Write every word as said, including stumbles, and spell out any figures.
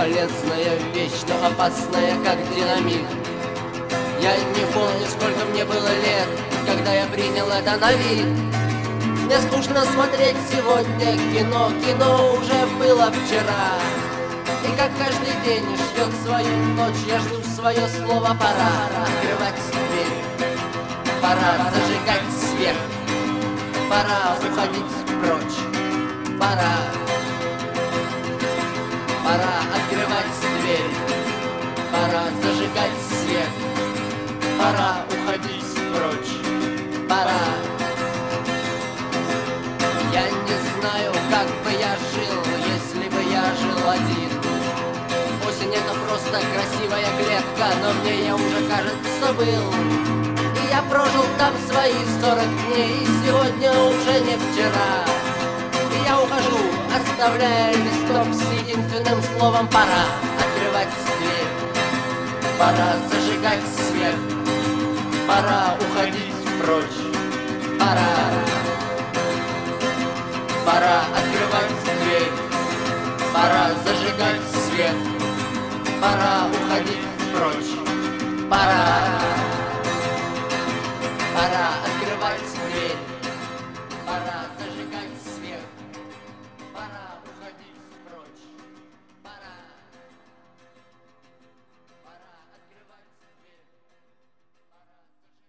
полезная вещь, но опасная, как динамит. Я не помню, сколько мне было лет, когда я принял это на вид. Мне скучно смотреть сегодня кино, кино уже было вчера. И как каждый день ждет свою ночь, я жду свое слово. Пора открывать дверь, пора зажигать свет, пора уходить прочь, пора. Пора открывать дверь, пора зажигать свет, пора уходить прочь, пора. Я не знаю, как бы я жил, если бы я жил один. Осень — это просто красивая клетка, но мне я уже, кажется, был. И я прожил там свои сорок дней, и сегодня уже не вчера. И я ухожу, оставляя листок с единственным словом: пора открывать дверь, пора зажигать свет, пора уходить прочь, пора. Пора открывать дверь, пора зажигать свет, пора уходить прочь, пора. Пора открывать дверь.